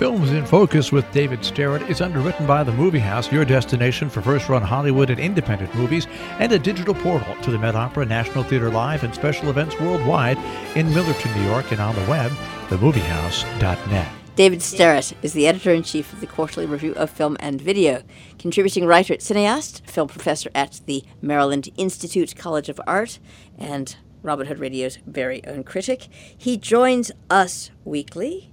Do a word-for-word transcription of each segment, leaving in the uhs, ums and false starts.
Films in Focus with David Starrett is underwritten by The Movie House, your destination for first-run Hollywood and independent movies, and a digital portal to the Met Opera, National Theater Live, and special events worldwide in Millerton, New York, and on the web, the movie house dot net. David Starrett is the editor-in-chief of the Quarterly Review of Film and Video, contributing writer at Cineast, film professor at the Maryland Institute College of Art, and Robin Hood Radio's very own critic. He joins us weekly.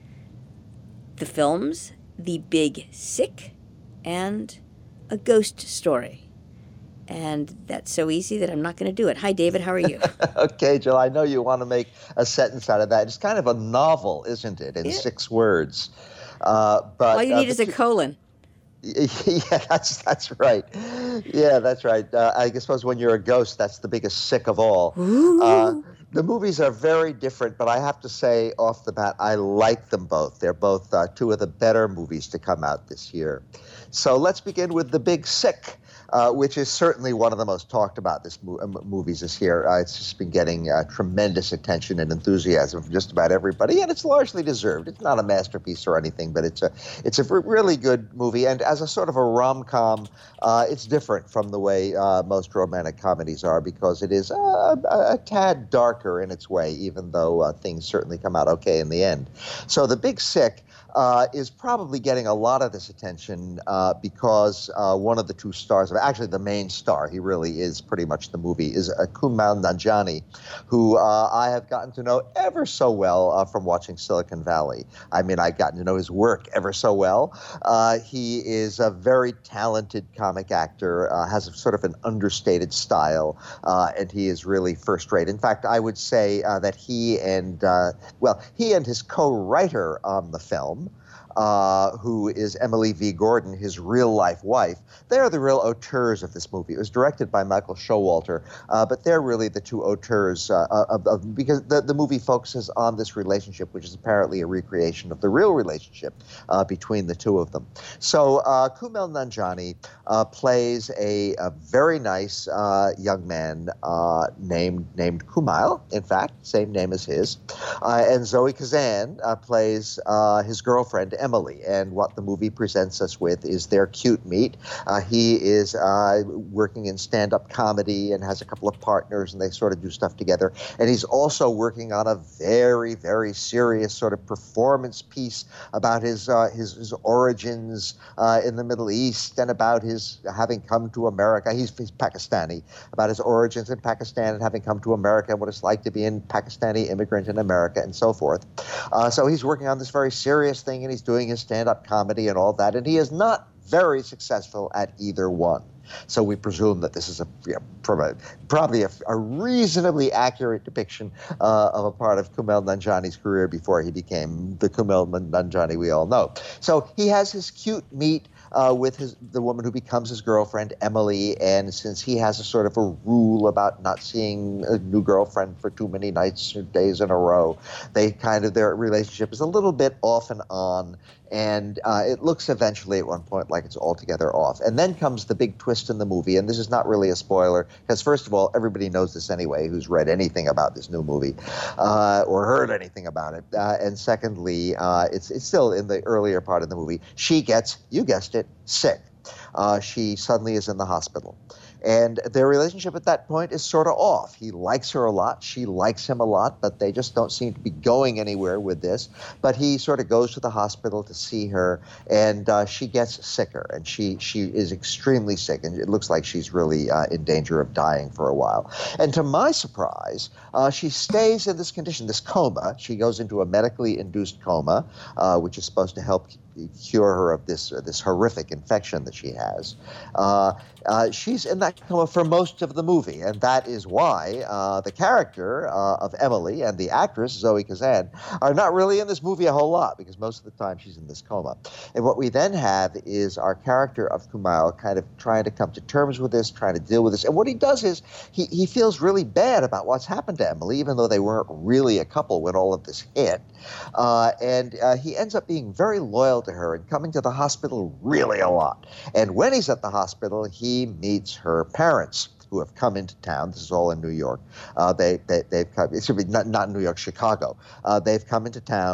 The films, The Big Sick, and A Ghost Story. And that's so easy that I'm not going to do it. Hi, David. How are you? Okay, Jill. I know you want to make a sentence out of that. It's kind of a novel, isn't it, in yeah. six words? Uh, but all you need uh, is a two- colon. Yeah, that's that's right. Yeah, that's right. Uh, I suppose when you're a ghost, that's the biggest sick of all. Uh, the movies are very different, but I have to say off the bat, I like them both. They're both uh, two of the better movies to come out this year. So let's begin with The Big Sick, uh, which is certainly one of the most talked about this mo- uh, movies this year. Uh, it's just been getting uh, tremendous attention and enthusiasm from just about everybody, and it's largely deserved. It's not a masterpiece or anything, but it's a it's a really good movie. And as a sort of a rom-com, uh, it's different from the way uh, most romantic comedies are because it is uh, a, a tad darker in its way, even though uh, things certainly come out okay in the end. So The Big Sick Uh, is probably getting a lot of this attention uh, because uh, one of the two stars, of actually the main star, he really is pretty much the movie, is uh, Kumail Nanjiani, who uh, I have gotten to know ever so well uh, from watching Silicon Valley. I mean, I've gotten to know his work ever so well. Uh, he is a very talented comic actor, uh, has a sort of an understated style, uh, and he is really first-rate. In fact, I would say uh, that he and, uh, well, he and his co-writer on the film, Uh, who is Emily V. Gordon, his real-life wife. They're the real auteurs of this movie. It was directed by Michael Showalter, uh, but they're really the two auteurs uh, of, of because the, the movie focuses on this relationship, which is apparently a recreation of the real relationship uh, between the two of them. So uh, Kumail Nanjiani uh, plays a, a very nice uh, young man uh, named named Kumail, in fact, same name as his, uh, and Zoe Kazan uh, plays uh, his girlfriend, Emily, and what the movie presents us with is their cute meet. Uh, he is uh, working in stand-up comedy and has a couple of partners, and they sort of do stuff together. And he's also working on a very, very serious sort of performance piece about his uh, his, his origins uh, in the Middle East and about his having come to America. He's, he's Pakistani, about his origins in Pakistan and having come to America and what it's like to be a Pakistani immigrant in America and so forth. Uh, so he's working on this very serious thing, and he's doing his stand-up comedy and all that, and he is not very successful at either one. So we presume that this is a, you know, probably a, a reasonably accurate depiction uh, of a part of Kumail Nanjiani's career before he became the Kumail Nanjiani we all know. So he has his cute meet uh, with his the woman who becomes his girlfriend, Emily, and since he has a sort of a rule about not seeing a new girlfriend for too many nights or days in a row, they kind of, their relationship is a little bit off and on. And uh, it looks eventually at one point like it's altogether off. And then comes the big twist in the movie, and this is not really a spoiler, because first of all, everybody knows this anyway who's read anything about this new movie uh, or heard anything about it. Uh, and secondly, uh, it's, it's still in the earlier part of the movie. She gets, you guessed it, sick. Uh, she suddenly is in the hospital. And their relationship at that point is sort of off. He likes her a lot. She likes him a lot, but they just don't seem to be going anywhere with this. But he sort of goes to the hospital to see her, and uh, she gets sicker, and she, she is extremely sick, and it looks like she's really uh, in danger of dying for a while. And to my surprise, uh, she stays in this condition, this coma. She goes into a medically induced coma, uh, which is supposed to help cure her of this uh, this horrific infection that she has. Uh, uh, she's in that coma for most of the movie, and that is why uh, the character uh, of Emily and the actress, Zoe Kazan, are not really in this movie a whole lot, because most of the time she's in this coma. And what we then have is our character of Kumail kind of trying to come to terms with this, trying to deal with this. And what he does is he, he feels really bad about what's happened to Emily, even though they weren't really a couple when all of this hit. Uh, and uh, he ends up being very loyal to her and coming to the hospital really a lot. And when he's at the hospital, he meets her parents, who have come into town. This is all in New York. Uh, they, they, they've come, it should be not, not New York, Chicago. Uh, they've come into town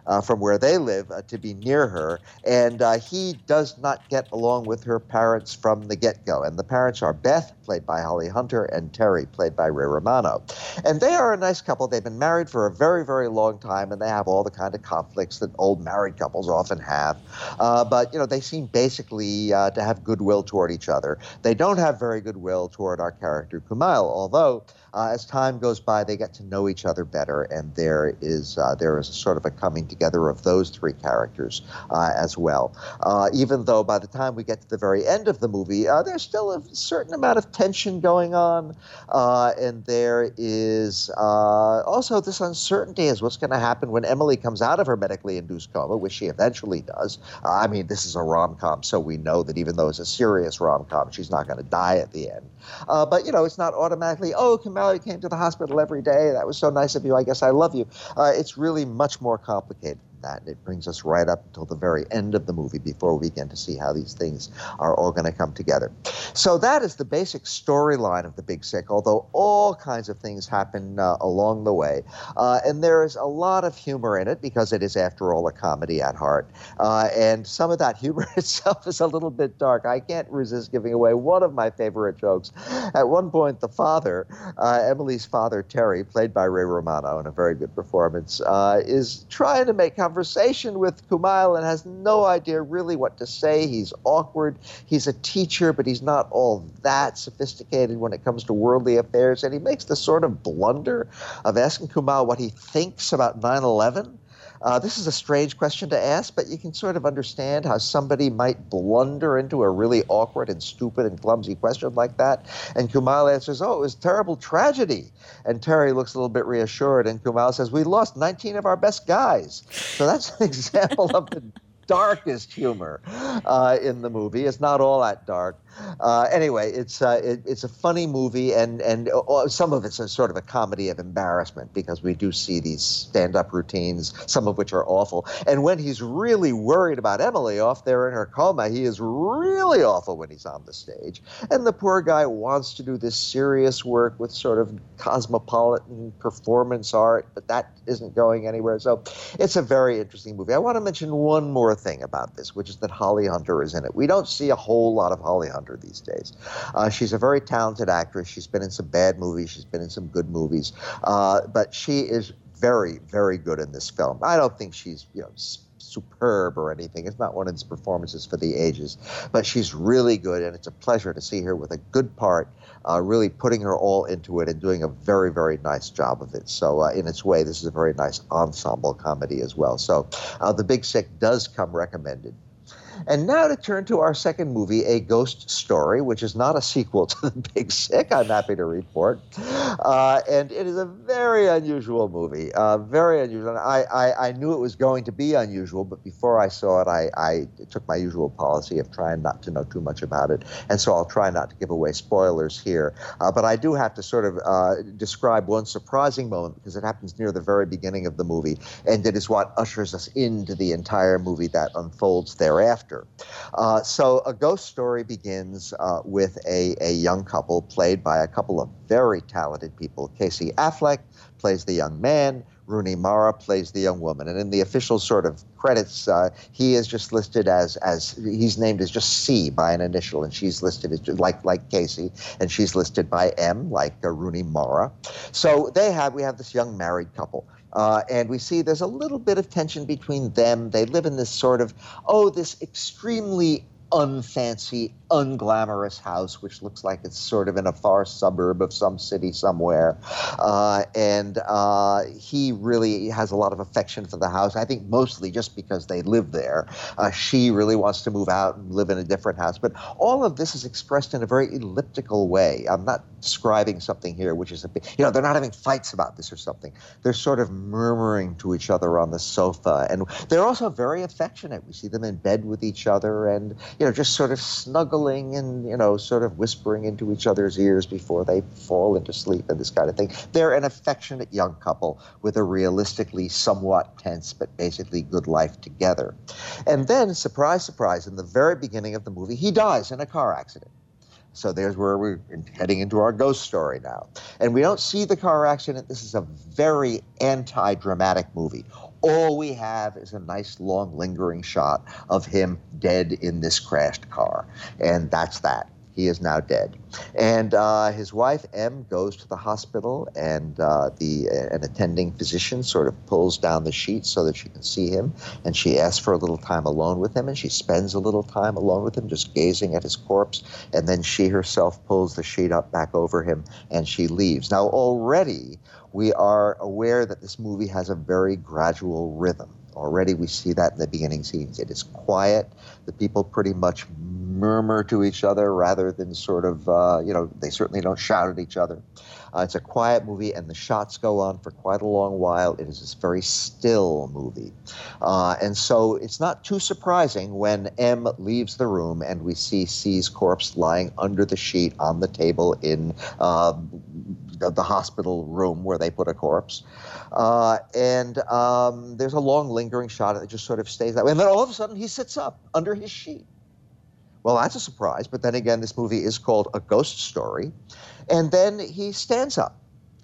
uh, from where they live uh, to be near her. And uh, he does not get along with her parents from the get-go. And the parents are Beth, played by Holly Hunter, and Terry, played by Ray Romano. And they are a nice couple. They've been married for a very, very long time, and they have all the kind of conflicts that old married couples often have. Uh, but, you know, they seem basically uh, to have goodwill toward each other. They don't have very goodwill toward our character, Kumail, although uh, as time goes by, they get to know each other better, and there is uh, there is sort of a coming together of those three characters uh, as well. Uh, even though by the time we get to the very end of the movie, uh, there's still a certain amount of tension going on, uh, and there is uh, also this uncertainty as what's going to happen when Emily comes out of her medically induced coma, which she eventually does. Uh, I mean, this is a rom-com, so we know that even though it's a serious rom-com, she's not going to die at the end. Uh, but, you know, it's not automatically, oh, Kumail, you came to the hospital every day. That was so nice of you. I guess I love you. Uh, it's really much more complicated than that. It brings us right up until the very end of the movie before we begin to see how these things are all going to come together. So that is the basic storyline of The Big Sick, although all kinds of things happen uh, along the way. Uh, and there is a lot of humor in it because it is, after all, a comedy at heart. Uh, and some of that humor itself is a little bit dark. I can't resist giving away one of my favorite jokes. At one point, the father, uh, Emily's father, Terry, played by Ray Romano in a very good performance, uh, is trying to make conversation with Kumail and has no idea really what to say. He's awkward. He's a teacher, but he's not all that sophisticated when it comes to worldly affairs. And he makes the sort of blunder of asking Kumail what he thinks about nine eleven. Uh, this is a strange question to ask, but you can sort of understand how somebody might blunder into a really awkward and stupid and clumsy question like that. And Kumail answers, oh, it was a terrible tragedy. And Terry looks a little bit reassured, and Kumail says, we lost nineteen of our best guys. So that's an example of the darkest humor uh, in the movie. It's not all that dark. Uh, anyway, it's uh, it, it's a funny movie, and and uh, some of it's a sort of a comedy of embarrassment because we do see these stand-up routines, some of which are awful. And when he's really worried about Emily off there in her coma, he is really awful when he's on the stage. And the poor guy wants to do this serious work with sort of cosmopolitan performance art, but that isn't going anywhere. So it's a very interesting movie. I want to mention one more thing about this, which is that Holly Hunter is in it. We don't see a whole lot of Holly Hunter these days. Uh, she's a very talented actress. She's been in some bad movies. She's been in some good movies. Uh, but she is very, very good in this film. I don't think she's, you know, superb or anything. It's not one of these performances for the ages. But she's really good, and it's a pleasure to see her with a good part, uh, really putting her all into it and doing a very, very nice job of it. So uh, in its way, this is a very nice ensemble comedy as well. So uh, The Big Sick does come recommended. And now to turn to our second movie, A Ghost Story, which is not a sequel to The Big Sick, I'm happy to report. Uh, and it is a very unusual movie, uh, very unusual. I, I, I knew it was going to be unusual, but before I saw it, I, I took my usual policy of trying not to know too much about it. And so I'll try not to give away spoilers here. Uh, but I do have to sort of uh, describe one surprising moment because it happens near the very beginning of the movie. And it is what ushers us into the entire movie that unfolds thereafter. Uh, so A Ghost Story begins uh, with a, a young couple played by a couple of very talented people. Casey Affleck plays the young man. Rooney Mara plays the young woman. And in the official sort of credits, uh, he is just listed as, as he's named as just C by an initial, and she's listed as like like Casey, and she's listed by M, like uh, Rooney Mara. So they have, we have this young married couple. Uh, and we see there's a little bit of tension between them. They live in this sort of, oh, this extremely unfancy, unglamorous house, which looks like it's sort of in a far suburb of some city somewhere. Uh, and uh, he really has a lot of affection for the house, I think mostly just because they live there. Uh, she really wants to move out and live in a different house. But all of this is expressed in a very elliptical way. I'm not describing something here, which is a bit, you know, they're not having fights about this or something. They're sort of murmuring to each other on the sofa. And they're also very affectionate. We see them in bed with each other and, you know, just sort of snuggling and, you know, sort of whispering into each other's ears before they fall into sleep and this kind of thing. They're an affectionate young couple with a realistically somewhat tense but basically good life together. And then, surprise, surprise, in the very beginning of the movie, he dies in a car accident. So there's where we're heading into our ghost story now. And we don't see the car accident. This is a very anti-dramatic movie. All we have is a nice, long, lingering shot of him dead in this crashed car. And that's that. He is now dead. And uh, his wife, M, goes to the hospital, and uh, the an attending physician sort of pulls down the sheet so that she can see him, and she asks for a little time alone with him, and she spends a little time alone with him, just gazing at his corpse, and then she herself pulls the sheet up back over him, and she leaves. Now, already we are aware that this movie has a very gradual rhythm. Already we see that in the beginning scenes. It is quiet. The people pretty much murmur to each other rather than sort of, uh, you know, they certainly don't shout at each other. Uh, it's a quiet movie, and the shots go on for quite a long while. It is this very still movie. Uh, and so it's not too surprising when M leaves the room and we see C's corpse lying under the sheet on the table in uh, the, the hospital room where they put a corpse. Uh, and um, there's a long lingering shot that just sort of stays that way. And then all of a sudden he sits up under his sheet. Well, that's a surprise. But then again, this movie is called A Ghost Story. And then he stands up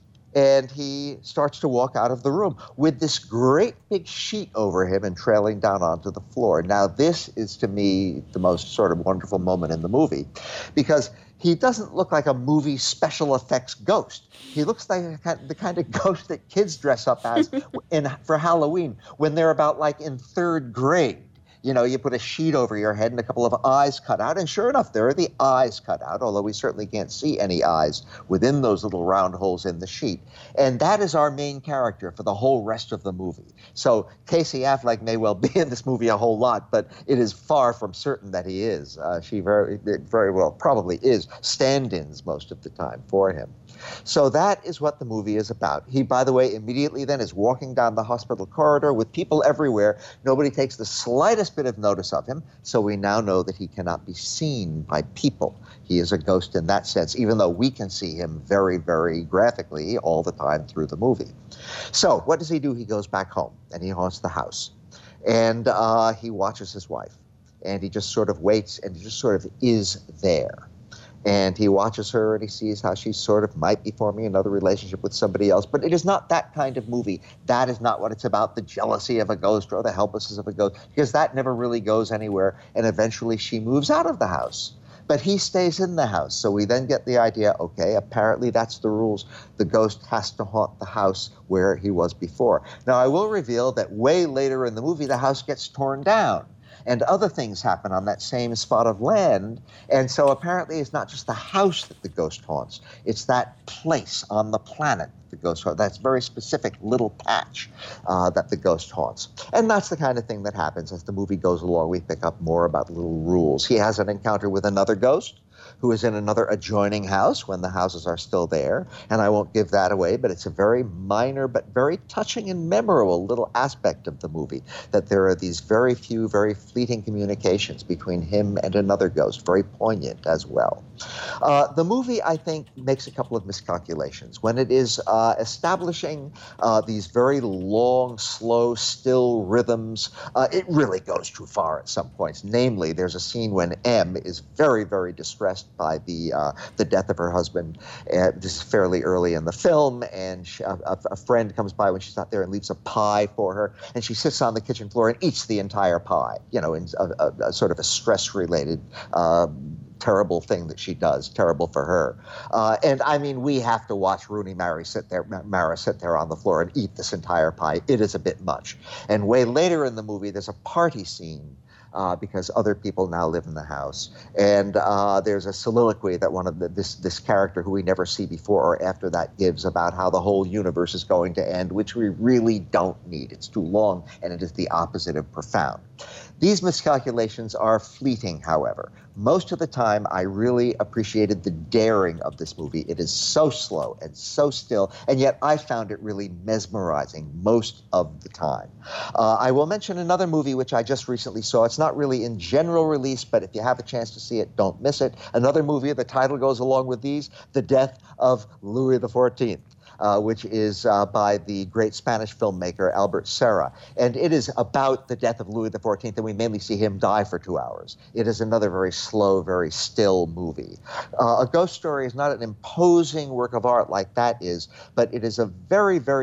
and he starts to walk out of the room with this great big sheet over him and trailing down onto the floor. Now, this is, to me, the most sort of wonderful moment in the movie, because he doesn't look like a movie special effects ghost. He looks like the kind of ghost that kids dress up as in, for Halloween when they're about like in third grade. You know, you put a sheet over your head and a couple of eyes cut out, and sure enough, there are the eyes cut out, although we certainly can't see any eyes within those little round holes in the sheet. And that is our main character for the whole rest of the movie. So Casey Affleck may well be in this movie a whole lot, but it is far from certain that he is. Uh, she very, very well probably is stand-ins most of the time for him. So that is what the movie is about. He, by the way, immediately then is walking down the hospital corridor with people everywhere. Nobody takes the slightest bit of notice of him, so we now know that he cannot be seen by people. He is a ghost in that sense, even though we can see him very, very graphically all the time through the movie. So what does he do? He goes back home, and he haunts the house. And uh, he watches his wife, and he just sort of waits, and he just sort of is there. And he watches her and he sees how she sort of might be forming another relationship with somebody else. But it is not that kind of movie. That is not what it's about, the jealousy of a ghost or the helplessness of a ghost, because that never really goes anywhere. And eventually she moves out of the house. But he stays in the house. So we then get the idea, okay, apparently that's the rules. The ghost has to haunt the house where he was before. Now, I will reveal that way later in the movie, the house gets torn down. And other things happen on that same spot of land. And so apparently it's not just the house that the ghost haunts. It's that place on the planet the ghost haunts, that very specific little patch uh, that the ghost haunts. And that's the kind of thing that happens as the movie goes along. We pick up more about little rules. He has an encounter with another ghost who is in another adjoining house when the houses are still there. And I won't give that away, but it's a very minor but very touching and memorable little aspect of the movie, that there are these very few, very fleeting communications between him and another ghost, very poignant as well. Uh, the movie, I think, makes a couple of miscalculations. When it is uh, establishing uh, these very long, slow, still rhythms, uh, it really goes too far at some points. Namely, there's a scene when M is very, very distressed by the uh, the death of her husband. Uh, this is fairly early in the film, and she, a, a friend comes by when she's not there and leaves a pie for her, and she sits on the kitchen floor and eats the entire pie, you know, in a, a, a sort of a stress-related uh, terrible thing that she does, terrible for her. Uh, and I mean, we have to watch Rooney Mara sit there, Mara sit there on the floor and eat this entire pie. It is a bit much. And way later in the movie, there's a party scene Uh, because other people now live in the house. And uh, there's a soliloquy that one of the, this this character who we never see before or after that gives about how the whole universe is going to end, which we really don't need. It's too long, and it is the opposite of profound. These miscalculations are fleeting, however. Most of the time, I really appreciated the daring of this movie. It is so slow and so still, and yet I found it really mesmerizing most of the time. Uh, I will mention another movie which I just recently saw. It's not really in general release, but if you have a chance to see it, don't miss it. Another movie, the title goes along with these, The Death of Louis the fourteenth. Uh, which is uh, by the great Spanish filmmaker Albert Serra. And it is about the death of Louis the fourteenth, and we mainly see him die for two hours. It is another very slow, very still movie. Uh, A Ghost Story is not an imposing work of art like that is, but it is a very, very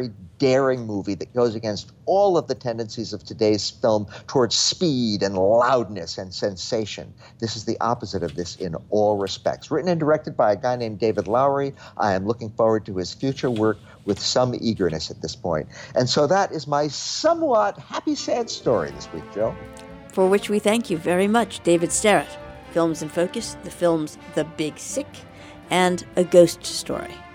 daring movie that goes against all of the tendencies of today's film towards speed and loudness and sensation. This is the opposite of this in all respects. Written and directed by a guy named David Lowery. I am looking forward to his future work with some eagerness at this point. And so that is my somewhat happy, sad story this week, Jill. For which we thank you very much, David Sterrett. Films in Focus, the films The Big Sick, and A Ghost Story.